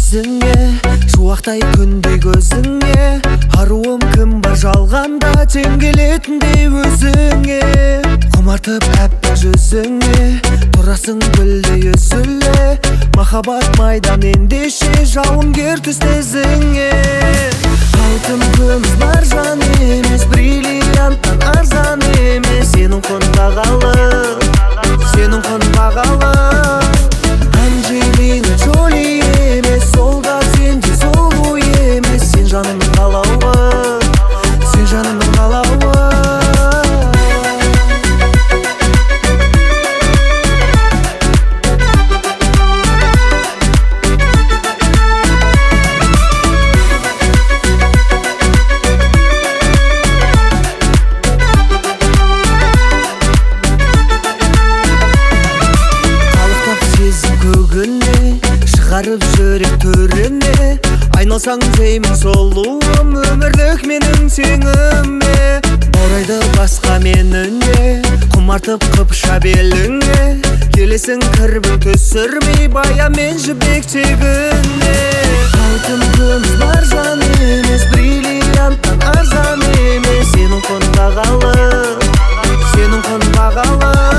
жүзіңе, шуақтай күндей көзіңе. Аруым кім бар жалғанда, тең келетіндей өзіңе. Құмартып әппақ жүзіңе, тұрасың гүлдей үзіле. Махаббат майдан ендеше, жауынгер түс тезіңе. Алтын күміс маржан емес, бриллианттан арзан емес. Сенің құн бағалы, сенің құн бағалы. Анджелина Джоли емес, сол да сенде сұлу емес. Сен жанымның қалауы, сен жанымның қалауы. Шығарып жүрек төріне, айналсаң деймін сұлуым, өмірлік менің теңіме. Орайды басқа меніне, құмартып қыпша беліңе. Келесің кірбің түсірмей, бая мен жібек тегіне. Алтын күміс маржан емес, бриллианттан арзан емес. Сенің құн бағалы, сенің құн бағалы.